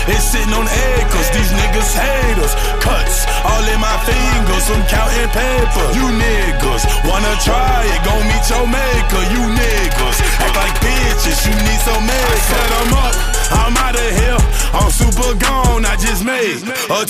It's sitting on acres, these niggas haters. Cuts all in my fingers, I'm counting paper. You niggas wanna try it, gon' meet your maker. You niggas act like bitches, you need some makeup. I set them up, I'm out of here. I'm super gone, I just made a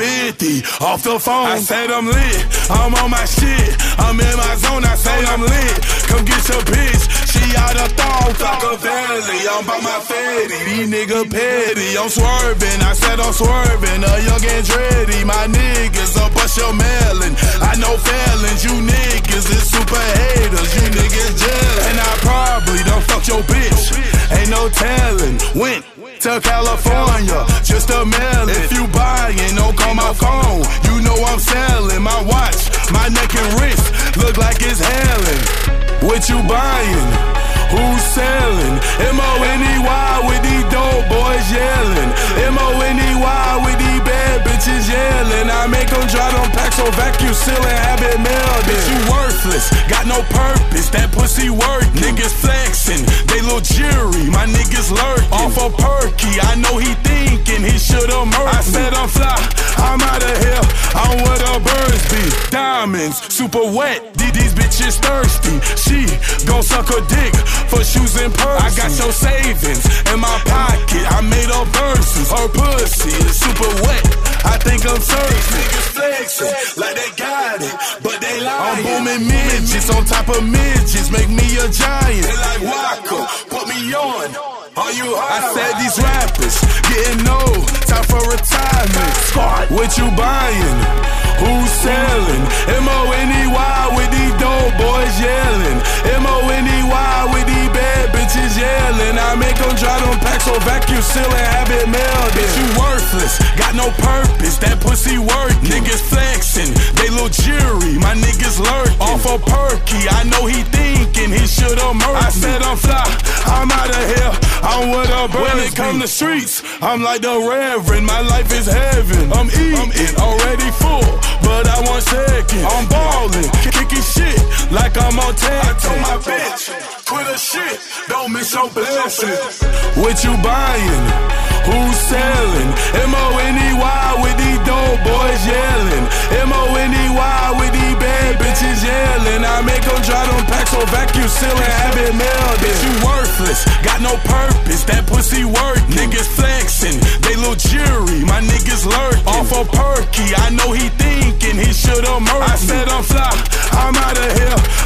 250 off the phone. I said I'm lit, I'm on my shit, I'm in my zone. I say I'm lit, come get your bitch, she out of thought. Like a valley, I'm by my fatty. These niggas petty, I'm swerving. I said I'm swerving, a young and dready. My niggas up bust your melon. I know felons, you niggas is super haters. You niggas jealous, and I probably done fucked your bitch. Ain't no telling. Went to California, just a mail. If you buying, don't call my phone. You know I'm selling. My watch, my neck and wrist look like it's hailing. What you buying? Who's selling? M-O-N-E-Y with these dope boys yelling. M-O-N-E-Y with these bad bitches yelling. I make them dry them packs on vacuum sealing, have it mailed. Bitch, you worthless, got no purpose. That pussy work. Niggas flexing, they little jury. My niggas lurking off a perky. I know he thinking he should've murdered. I said I'm fly, I'm out of here. I'm where the birds be. Diamonds, super wet. These bitches thirsty. She gon' suck a dick for shoes and purses. I got your savings in my pocket. I made up verses. Her pussy is super wet. I think I'm surfing. These niggas flexing like they got it, but they lying. I'm booming midgets on top of midgets. Make me a giant. They like Waka, put me on. Are you high? I said these rappers getting old, time for retirement. Squad, what you buying? Who's selling? M-O-N-E-Y with these dope boys yelling. M-O-N-E-Y with these bad bitches yelling. I make them dry them packs on vacuum sealing, have it mailed. Bitch, you worthless, got no purpose. That pussy work. Niggas flexing, they little jury. My niggas lurking off a perky. I know he thinking he should've murdered. I said I'm fly, I'm out of here. I'm with a bird. When it come to streets, I'm like the reverend. My life is heaven. I'm eating, already full, but I want second. I'm ballin', kicking shit like I'm on 10. I told my bitch, quit her shit, don't miss your blessing. What you buying? Who's selling? M-O-N-E-Y with these dope boys yelling. M-O-N-E-Y with these bad bitches yelling. I make them dry them packs on vacuum sealing, have it mailed. Bitch, you worthless, got no purpose. That pussy work. Niggas flexing, they little jury. My niggas lurking off a perky. I know he thinking he should've murdered. I said I'm fly, I'm out of here.